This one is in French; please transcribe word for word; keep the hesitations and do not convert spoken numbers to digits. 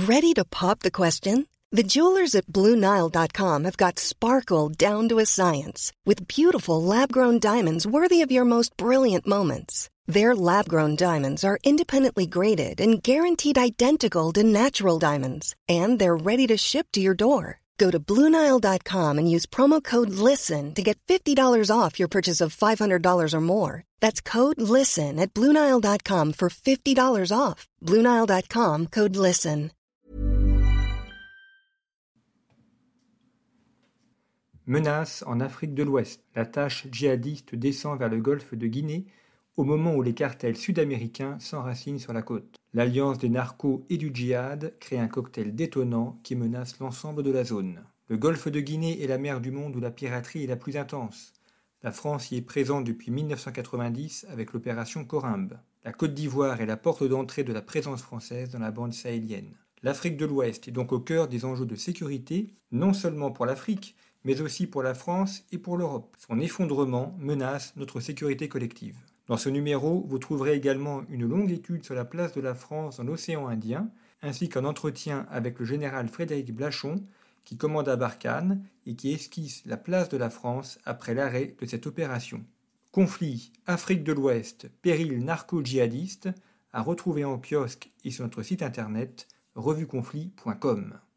Ready to pop the question? The jewelers at Blue Nile dot com have got sparkle down to a science with beautiful lab-grown diamonds worthy of your most brilliant moments. Their lab-grown diamonds are independently graded and guaranteed identical to natural diamonds, and they're ready to ship to your door. Go to Blue Nile dot com and use promo code LISTEN to get fifty dollars off your purchase of five hundred dollars or more. That's code LISTEN at Blue Nile dot com for fifty dollars off. Blue Nile dot com, code LISTEN. Menace en Afrique de l'Ouest. La tâche djihadiste descend vers le golfe de Guinée au moment où les cartels sud-américains s'enracinent sur la côte. L'alliance des narcos et du djihad crée un cocktail détonnant qui menace l'ensemble de la zone. Le golfe de Guinée est la mer du monde où la piraterie est la plus intense. La France y est présente depuis mille neuf cent quatre-vingt-dix avec l'opération Corymbe. La Côte d'Ivoire est la porte d'entrée de la présence française dans la bande sahélienne. L'Afrique de l'Ouest est donc au cœur des enjeux de sécurité, non seulement pour l'Afrique, mais aussi pour la France et pour l'Europe. Son effondrement menace notre sécurité collective. Dans ce numéro, vous trouverez également une longue étude sur la place de la France dans l'océan Indien, ainsi qu'un entretien avec le général Frédéric Blachon, qui commande à Barkhane et qui esquisse la place de la France après l'arrêt de cette opération. Conflit, Afrique de l'Ouest, péril narco-djihadiste, à retrouver en kiosque et sur notre site internet revue conflit point com.